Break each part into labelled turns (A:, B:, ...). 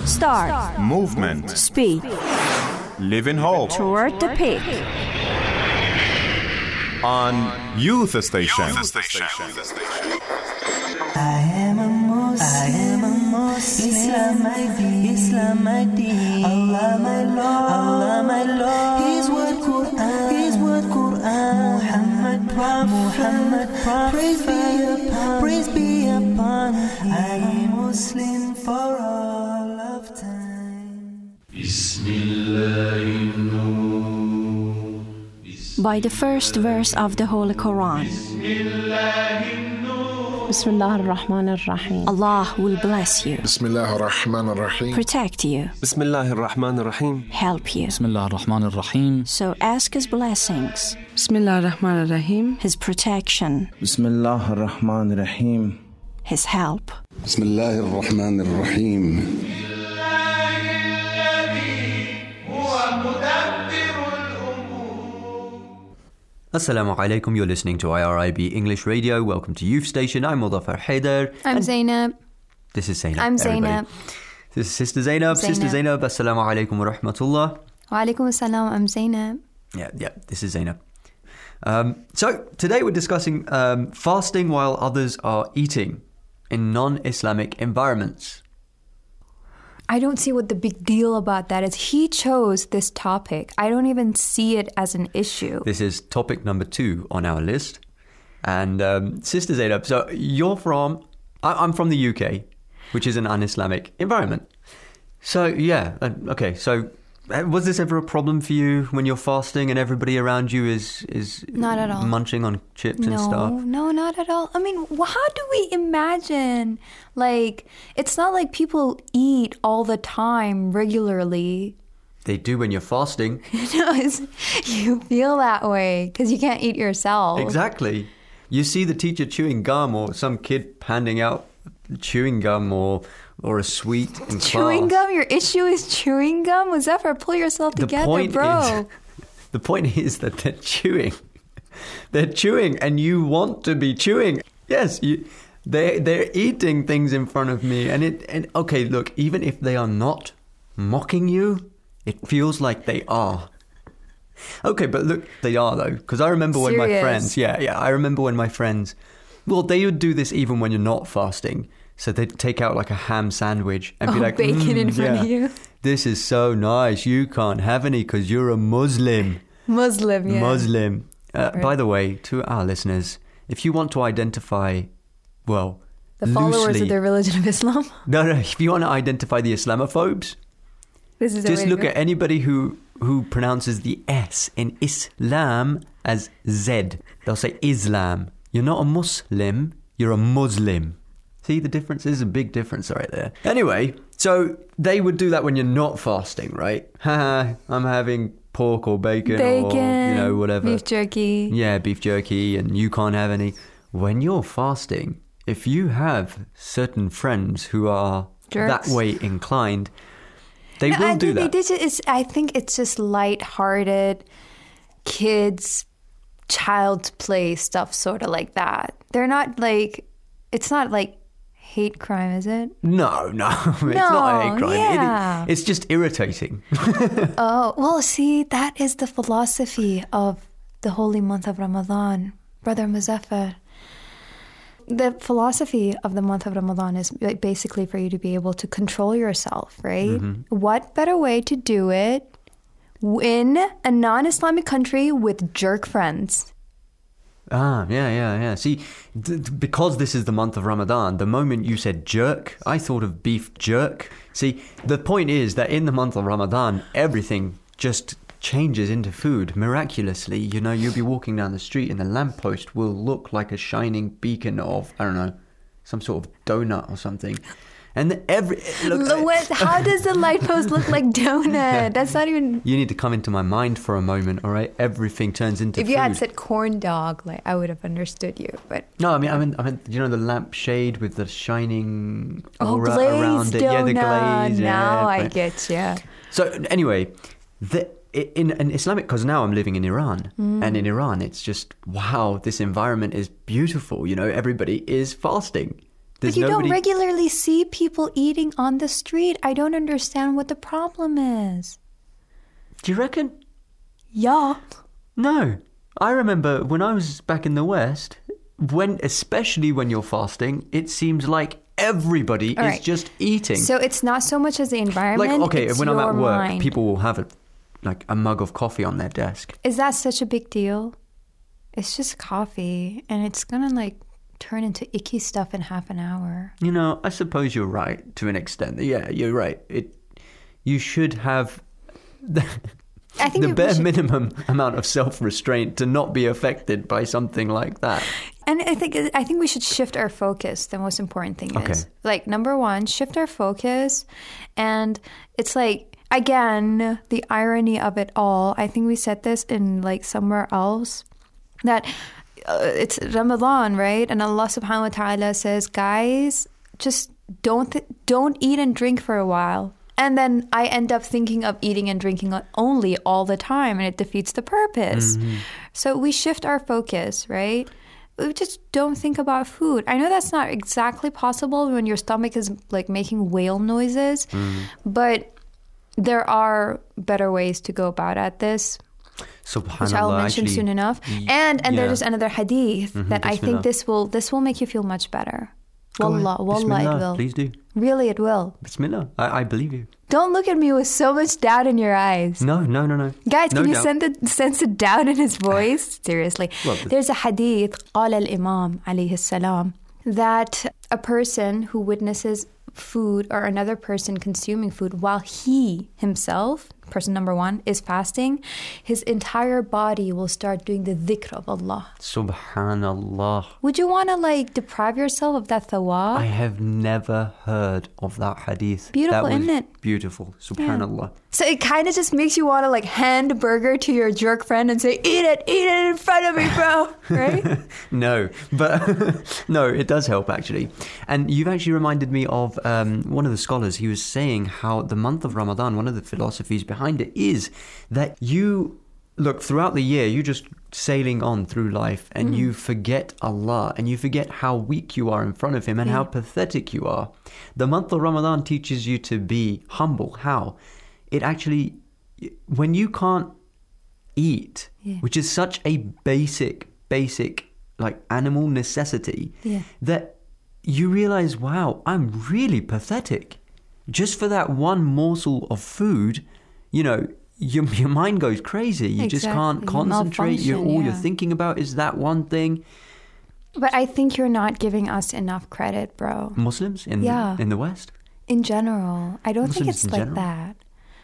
A: Start.
B: Movement.
A: Speed.
B: Live in hope.
A: Toward the peak.
B: On Youth Station.
C: I am a Muslim, Islam my deen, Allah my Lord, His word Quran, Muhammad Prophet, praise be upon Him. I am Muslim for all of time.
A: By the first verse of the Holy Quran,
D: Bismillah ar-Rahman ar-Rahim.
A: Allah will bless you,
E: Bismillah ar-Rahman ar-Rahim.
A: protect you,
F: Bismillah ar-Rahman ar-Rahim.
A: help you.
G: Bismillah ar-Rahman ar-Rahim.
A: So ask His blessings,
D: Bismillah ar-Rahman ar-Rahim.
A: His protection,
H: Bismillah ar-Rahman ar-Rahim.
A: His help.
I: Bismillah ar-Rahman ar-Rahim.
J: Assalamu alaikum, you're listening to IRIB English Radio. Welcome to Youth Station. I'm Mudaffar Haider.
K: I'm Zainab.
J: This is Zainab.
K: I'm
J: everybody.
K: Zainab.
J: This is Sister Zainab. Sister Zainab, Assalamu alaikum wa rahmatullah.
K: Wa alaikum assalam. I'm Zainab.
J: Yeah, this is Zainab. So today we're discussing fasting while others are eating in non-Islamic environments.
K: I don't see what the big deal about that is. He chose this topic. I don't even see it as an issue.
J: This is topic number 2 on our list. And Sister Zainab, so I'm from the UK, which is an un-Islamic environment. So yeah, okay, so was this ever a problem for you when you're fasting and everybody around you is
K: Not at all.
J: munching on chips and stuff?
K: No, not at all. I mean, how do we imagine? Like, it's not like people eat all the time regularly.
J: They do when you're fasting.
K: You feel that way because you can't eat yourself.
J: Exactly. You see the teacher chewing gum or some kid handing out chewing gum or a sweet in
K: Chewing
J: class.
K: gum? Your issue is chewing gum? Muzaffar, pull yourself together, bro.
J: The point is that they're chewing. They're chewing and you want to be chewing. Yes, they're eating things in front of me. And okay, look, even if they are not mocking you, it feels like they are. Okay, but look, they are though. Because I remember when my friends, I remember when my friends, well, they would do this even when you're not fasting. So they'd take out like a ham sandwich and be like,
K: bacon in front of you.
J: This is so nice. You can't have any because you're a Muslim.
K: Muslim.
J: Right. By the way, to our listeners, if you want to identify, well,
K: the followers of the religion of Islam?
J: No, if you want to identify the Islamophobes, just look at anybody who pronounces the S in Islam as Z. They'll say Islam. You're not a Muslim, you're a Muslim. See, the difference is a big difference right there. Anyway, so they would do that when you're not fasting, right? Haha, I'm having pork or bacon or, whatever.
K: Beef jerky.
J: Yeah, beef jerky, and you can't have any. When you're fasting, if you have certain friends who are
K: Jerks.
J: that way inclined, they will do that.
K: I think it's just lighthearted, kids, child's play stuff, sort of like that. They're not like, it's not like hate crime, is it?
J: No, it's not a hate crime.
K: Yeah.
J: It's just irritating.
K: Oh, well, see, that is the philosophy of the holy month of Ramadan, Brother Muzaffar. The philosophy of the month of Ramadan is basically for you to be able to control yourself, right? Mm-hmm. What better way to do it in a non-Islamic country with jerk friends?
J: Yeah. See, because this is the month of Ramadan, the moment you said jerk, I thought of beef jerk. See, the point is that in the month of Ramadan, everything just changes into food miraculously. You'll be walking down the street and the lamppost will look like a shining beacon of, I don't know, some sort of donut or something. And
K: how does the light post look like donut? That's not even...
J: You need to come into my mind for a moment, all right? Everything turns into
K: If
J: food.
K: you had said corn dog, I would have understood you, but...
J: No, I mean, the lampshade with the shining aura
K: glazed
J: around it.
K: Donut.
J: Yeah, the glaze.
K: Now
J: I
K: get you.
J: So anyway, in Islamic, because now I'm living in Iran, and in Iran, it's just, wow, this environment is beautiful. Everybody is fasting. There's
K: But you
J: nobody...
K: don't regularly see people eating on the street. I don't understand what the problem is.
J: Do you reckon?
K: Yeah.
J: No. I remember when I was back in the West, especially when you're fasting, it seems like everybody is just eating.
K: So it's not so much as the environment.
J: Like, okay,
K: it's
J: when I'm
K: your
J: at work,
K: mind.
J: people will have a mug of coffee on their desk.
K: Is that such a big deal? It's just coffee, and it's gonna like turn into icky stuff in half an hour.
J: You know, I suppose you're right to an extent. Yeah, you're right. You should have
K: I think
J: the bare minimum amount of self-restraint to not be affected by something like that.
K: And I think we should shift our focus. The most important thing is, like, number one, shift our focus. And it's like, again, the irony of it all. I think we said this in like somewhere else, that it's Ramadan, right? And Allah subhanahu wa ta'ala says, guys, just don't eat and drink for a while. And then I end up thinking of eating and drinking only all the time, and it defeats the purpose. Mm-hmm. So we shift our focus, right? We just don't think about food. I know that's not exactly possible when your stomach is like making whale noises, but there are better ways to go about this. Which I'll mention soon enough. And there's another hadith that I think this will make you feel much better. Wallah, it will.
J: Please do.
K: Really, it will.
J: Bismillah. I believe you.
K: Don't look at me with so much doubt in your eyes.
J: No.
K: Guys,
J: no
K: can you
J: doubt.
K: sense the doubt in his voice? Seriously.
J: Well,
K: there's a hadith, قال الإمام عليه السلام, that a person who witnesses food or another person consuming food while he himself, person number one, is fasting, his entire body will start doing the dhikr of Allah.
J: Subhanallah.
K: Would you want to like deprive yourself of that thawab?
J: I have never heard of that hadith.
K: Beautiful, isn't it?
J: Beautiful. Subhanallah.
K: Yeah. So it kind of just makes you want to like hand a burger to your jerk friend and say, eat it in front of me, bro. Right?
J: No, but no, it does help actually. And you've actually reminded me of one of the scholars. He was saying how the month of Ramadan, one of the philosophies behind it is that you look throughout the year, you're just sailing on through life and you forget Allah and you forget how weak you are in front of Him and how pathetic you are. The month of Ramadan teaches you to be humble. How? It actually, when you can't eat, which is such a basic like animal necessity, that you realize, wow, I'm really pathetic. Just for that one morsel of food, you know, your mind goes crazy. You just can't concentrate. All you're thinking about is that one thing.
K: But I think you're not giving us enough credit, bro.
J: Muslims in the West?
K: In general. I don't think it's like that.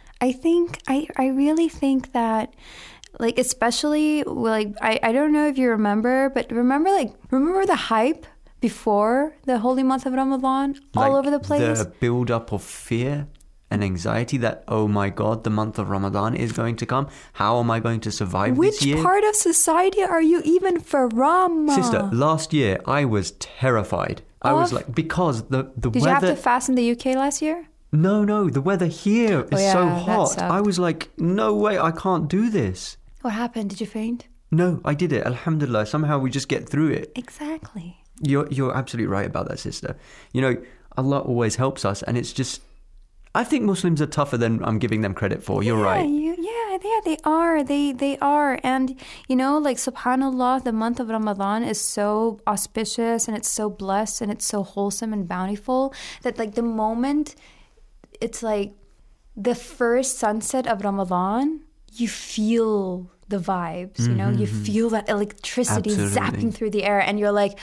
K: I really think that, like, especially, like, I don't know if you remember, but remember the hype before the holy month of Ramadan,
J: like
K: all over the place?
J: The build-up of fear and anxiety that, oh my God, the month of Ramadan is going to come. How am I going to survive this year?
K: Which part of society are you even from?
J: Sister, last year I was terrified. I was like, because the weather...
K: Did you have to fast in the UK last year?
J: No, the weather here is so hot. I was like, no way, I can't do this.
K: What happened? Did you faint?
J: No, I did it. Alhamdulillah. Somehow we just get through it.
K: Exactly.
J: You're absolutely right about that, sister. You know, Allah always helps us, and it's just... I think Muslims are tougher than I'm giving them credit for. You're right.
K: They are. They are. And, you know, like, subhanAllah, the month of Ramadan is so auspicious, and it's so blessed, and it's so wholesome and bountiful that, like, the moment it's like the first sunset of Ramadan, you feel the vibes, you know? You feel that electricity zapping through the air, and you're like,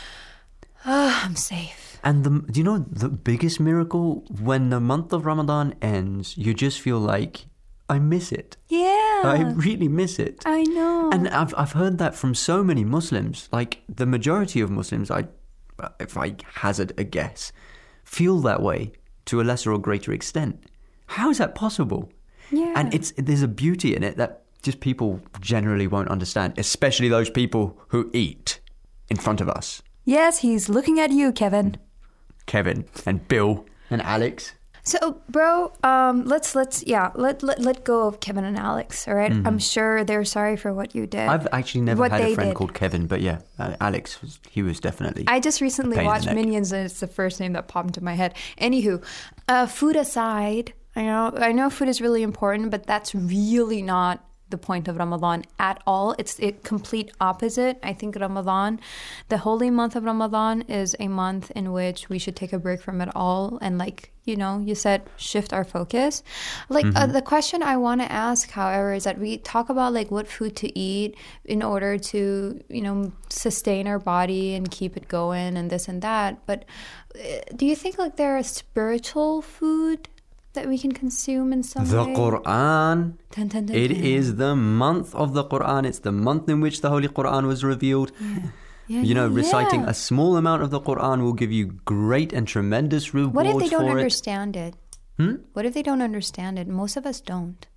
K: oh, I'm safe.
J: And do you know the biggest miracle? When the month of Ramadan ends, you just feel like, I miss it.
K: Yeah.
J: I really miss it.
K: I know.
J: And I've heard that from so many Muslims. Like, the majority of Muslims, if I hazard a guess, feel that way to a lesser or greater extent. How is that possible?
K: Yeah.
J: And there's a beauty in it that just people generally won't understand, especially those people who eat in front of us.
K: Yes, he's looking at you, Kevin.
J: Kevin and Bill and Alex.
K: So, bro, let's let go of Kevin and Alex. All right, I'm sure they're sorry for what you did.
J: I've actually never had a friend called Kevin, but yeah, Alex, he was definitely.
K: I just recently watched Minions, and it's the first name that popped into my head. Anywho, food aside, I know food is really important, but that's really not the point of Ramadan at all. It's the complete opposite. I think Ramadan, the holy month of Ramadan, is a month in which we should take a break from it all and, like, you said, shift our focus. Like, the question I want to ask, however, is that we talk about, like, what food to eat in order to, sustain our body and keep it going and this and that. But do you think, like, there are spiritual food that we can consume in some way?
J: The Quran. It is the month of the Quran. It's the month in which the Holy Quran was revealed. Reciting a small amount of the Quran will give you great and tremendous rewards.
K: What if they don't understand it? What if they don't understand it? Most of us don't.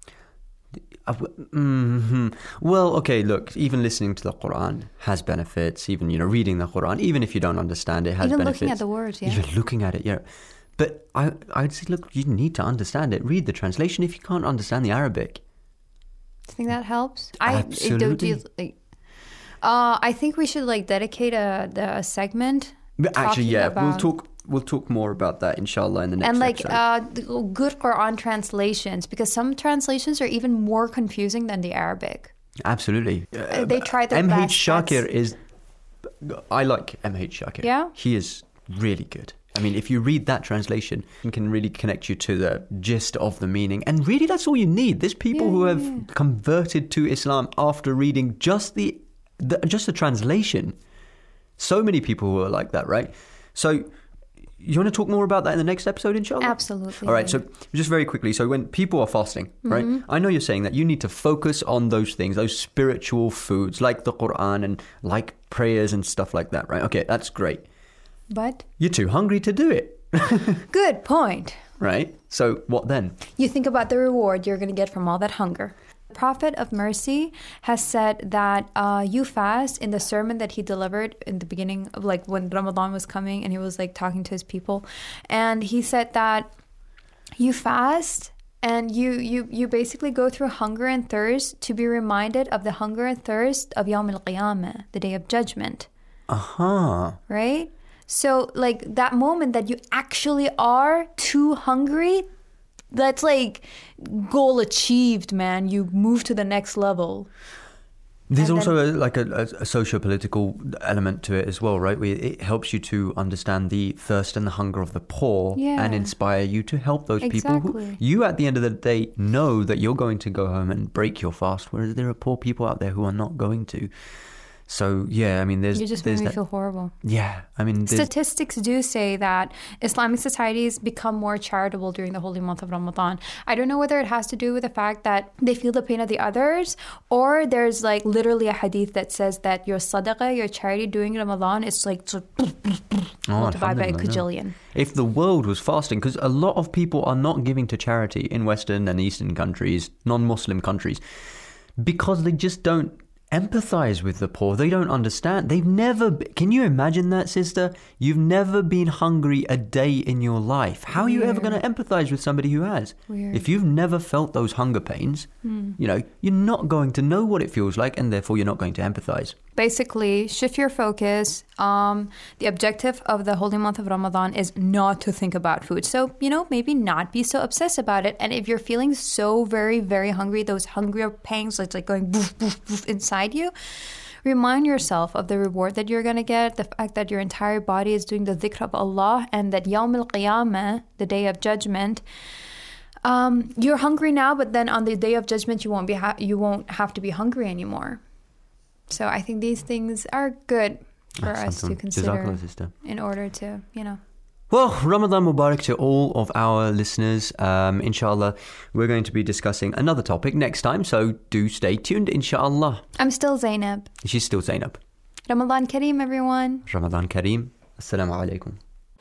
J: Well, okay, look, even listening to the Quran has benefits. Even, reading the Quran, even if you don't understand it, has
K: even
J: benefits.
K: Even looking at the words, yeah.
J: Even looking at it, yeah. But I'd say, look, you need to understand it. Read the translation if you can't understand the Arabic.
K: Do you think that helps?
J: Absolutely.
K: I think we should, like, dedicate a segment.
J: But actually, yeah, we'll talk more about that, inshallah, in the next episode.
K: And, good Quran translations, because some translations are even more confusing than the Arabic.
J: Absolutely.
K: They try their best.
J: M.H. Shakir I like M.H. Shakir.
K: Yeah?
J: He is really good. I mean, if you read that translation, it can really connect you to the gist of the meaning. And really, that's all you need. There's people who have converted to Islam after reading just the translation. So many people who are like that, right? So you want to talk more about that in the next episode, inshallah?
K: Absolutely.
J: All right, so just very quickly. So when people are fasting, right? I know you're saying that you need to focus on those things, those spiritual foods, like the Quran and like prayers and stuff like that, right? Okay, that's great.
K: But
J: you're too hungry to do it.
K: Good point.
J: Right? So what then?
K: You think about the reward you're going to get from all that hunger. The Prophet of Mercy has said that you fast, in the sermon that he delivered in the beginning of, like, when Ramadan was coming, and he was, like, talking to his people. And he said that you fast and you basically go through hunger and thirst to be reminded of the hunger and thirst of Yawm al-Qiyamah, the Day of Judgment. Right? So, like, that moment that you actually are too hungry, that's, like, goal achieved, man. You move to the next level.
J: There's also a socio-political element to it as well, right? It helps you to understand the thirst and the hunger of the poor and inspire you to help those people who you, at the end of the day, know that you're going to go home and break your fast, whereas there are poor people out there who are not going to. So, yeah, I mean,
K: you just made me feel horrible.
J: Yeah, I mean...
K: Statistics do say that Islamic societies become more charitable during the holy month of Ramadan. I don't know whether it has to do with the fact that they feel the pain of the others, or there's, like, literally a hadith that says that your sadaqah, your charity during Ramadan, is like multiplied by a kajillion.
J: If the world was fasting, because a lot of people are not giving to charity in Western and Eastern countries, non-Muslim countries, because they just don't empathize with the poor. They don't understand. They've never... Can you imagine that, sister? You've never been hungry a day in your life. How are you ever going to empathize with somebody who has? If you've never felt those hunger pains, you're not going to know what it feels like, and therefore you're not going to empathize.
K: Basically, shift your focus. The objective of the holy month of Ramadan is not to think about food. So, maybe not be so obsessed about it. And if you're feeling so very, very hungry, those hunger pangs, it's like going boof, boof, boof inside you, remind yourself of the reward that you're going to get, the fact that your entire body is doing the dhikr of Allah, and that Yawm al-Qiyamah, the Day of Judgment, you're hungry now, but then on the Day of Judgment, you won't have to be hungry anymore. So I think these things are good for us to consider in order to,
J: Well, Ramadan Mubarak to all of our listeners. Inshallah, we're going to be discussing another topic next time, so do stay tuned, inshallah.
K: I'm still Zainab.
J: She's still Zainab.
K: Ramadan Kareem, everyone.
J: Ramadan Kareem. Assalamu alaikum.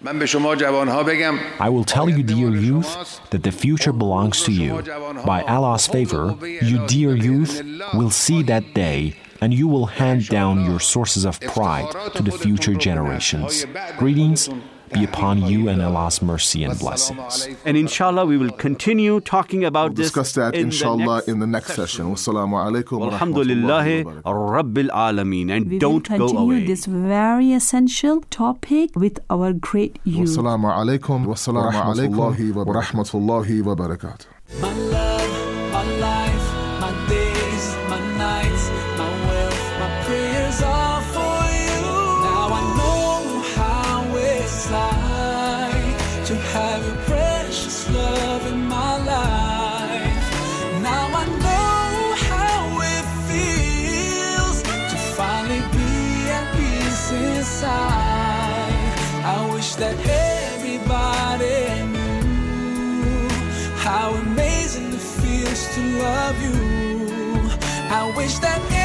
E: I will tell you, dear youth, that the future belongs to you. By Allah's favor, you, dear youth, will see that day, and you will hand down your sources of pride to the future generations. Greetings. be upon you and Allah's mercy and blessings.
G: And inshallah, we will continue talking about
L: this. We'll discuss that, inshallah, in the next session. Wassalamu alaikum wa rahmatullahi wa barakatuh.
G: Rabbil Alameen. And
M: we
G: don't
M: will
G: go away.
M: This very essential topic with our great youth.
L: Wassalamu alaikum wa rahmatullahi wa barakatuh.
C: My love, my life, my days, my nights, my wealth, my prayers are for you. Now I know how it's like to have your precious love in my life. Now I know how it feels to finally be at peace inside. I wish that everybody knew how amazing it feels to love you. I wish that